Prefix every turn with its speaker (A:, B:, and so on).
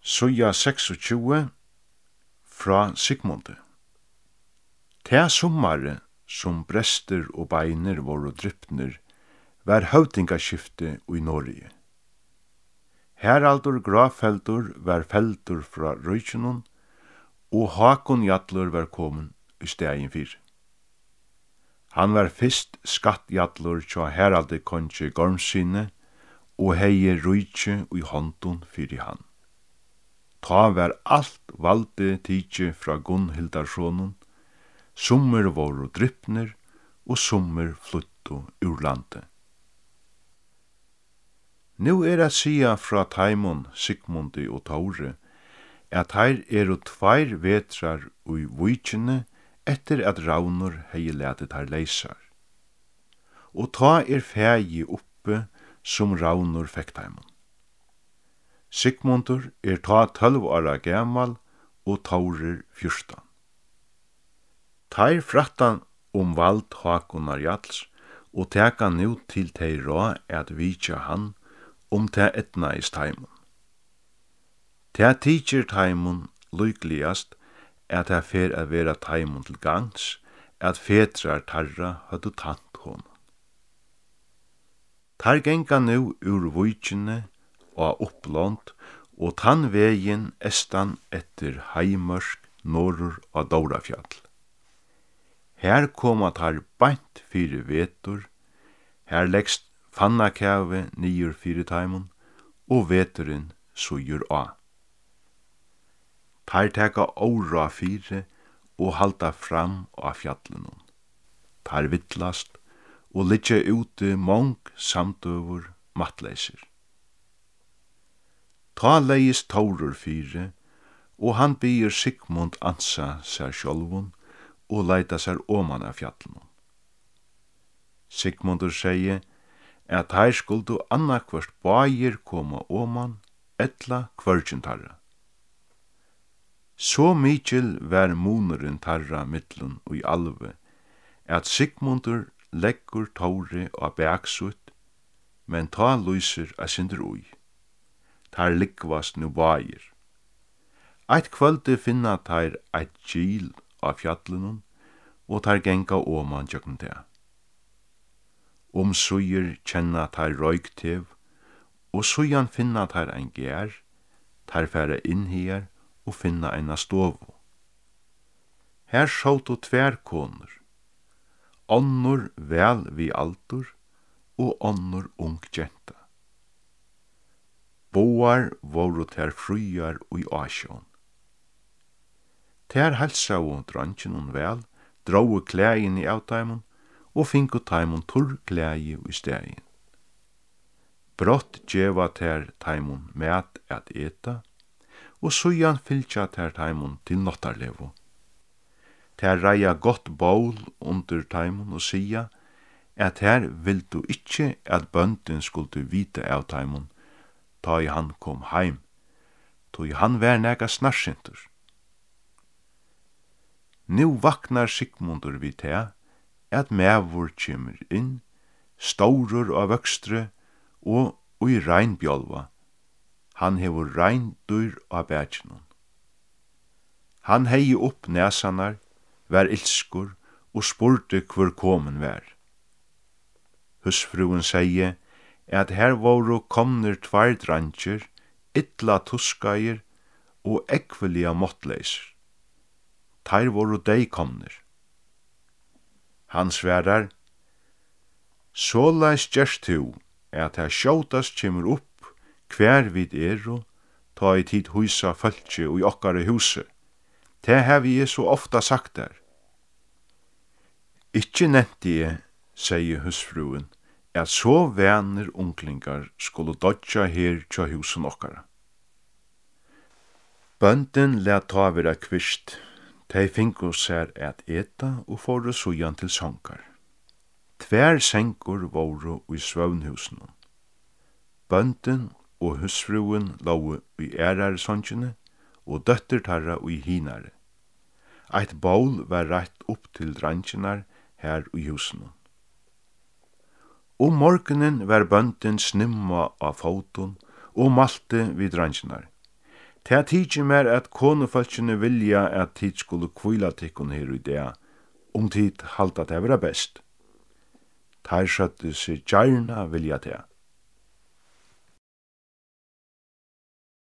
A: Søja 26 fra Sigmundi. Ta sommare som brester og beiner voru drypnir, var høvdingaskifte i Norge. Haraldur Grafeldur var feldur fra Røykenun, og Hakon Jallur var komin i stegin fyr. Han var fyrst skattjallur tja Haraldi kongi Gormsine, og hei Røyke i håndun fyrir han. Ta var alt valde tidje fra Gunnhildarssonen, summer voru drypnir, og summer fluttu ur landet. Nu at sia fra Taimon, Sigmundi og Tore, at her tveir vetrar ui vujkjene etter at Raunur hei letet her leisar. Og ta fægi oppe som Raunur fekk Taimon. Sigmundur ta 12 åra gamal og Taurir 14. Teir frattan vald Hakonar Jalls og teka nu til tei rå at vitja han te etnaist Taimon. Ta tidjer Taimon lykligast at ta fer at vera Taimon til gangs at fetrar tarra høydu tant hon. Tar genga nu ur vujkjene og opplånt, og tann vegin estan etter heimørsk norur og Dórafjall. Her koma tar bænt fyrir vetur, her leggst fannakæve nýur fyrir Taimon, og veturin sujur á. Tar teka óra fyrir og halda fram á fjallinum. Tar vittlast og liggja ute mong samdøvur matleisir. Ta leist Taurur fyre, og han byr Sigmund ansa seg sjálvun og leita seg oman af fjallunum. Sigmundur segi at her skuldu annakvart bægir koma oman, ella kvørgin tarra. Så mikil var munurinn tarra mittlun og i alve, at Sigmundur leggur Tauri og bæksut, men ta lyser a sindur ui. Tar likvast nu bægir. Eitt kvöldi finna tar eitt gil av fjallunum, og tar genga oman jökn det. Suyir kjenna tar røyktev, og suyan finna tar ein gær, tar færa inn her og finna eina stovu. Her sjåtu tver konur, onnur vel vi aldur, og onnur ung genta. Boar voru ter frujar ui asjón. Ter halsau drangjenun vel, dróu klægin i av Taimon, og fingu Taimon turr klægi i stegin. Brott djeva ter Taimon mat at eta, og sujan fylgja ter Taimon til nottarlevo. Ter reia gott bål under Taimon og sia, at her vildu ikkje at bøndin skuldu vita av Taimon, ta i han kom heim, tog han vær nega snarsintur. Nu vaknar Sigmundur vi te, at mevur kjemur inn, staurur av vøkstre, og ui reinbjálva. Han hevur reindyr av bætjinun. Han hei upp nesanar, var ilskur, og spurte hvor komin var. Husfruen segi, at her voru komnir tvær drangir, illa tuskair og ekvelia måttleisir. Tær voru dei komnir. Han sverar, såleis gjerst tu, at her sjótast kemur upp hver vid ta i tid husa fölkje og i okkare huse. Det har vi så ofta sagt der. Ikkje nevnti jeg, sier husfruen, at så venner unglingar skulle dodja her tja husen okkara. Bønden let ta vera kvist, tei fingu ser at eta og fóru sujan til songar. Tver sengur voru i svøvnhusen. Bønden og husfruen lågu i songene, og døtter tarra i hinare. Eitt bål var rett opp til drangjenar her i husen. Morgenen var bønden snimma av foton og malte vid drangjenar. Ta tidsi mer at konufalkjene vilja at tid skulle kvila tikkun her i dag, tid halda det vera best. Tær skjøttu seg gjarna vilja det.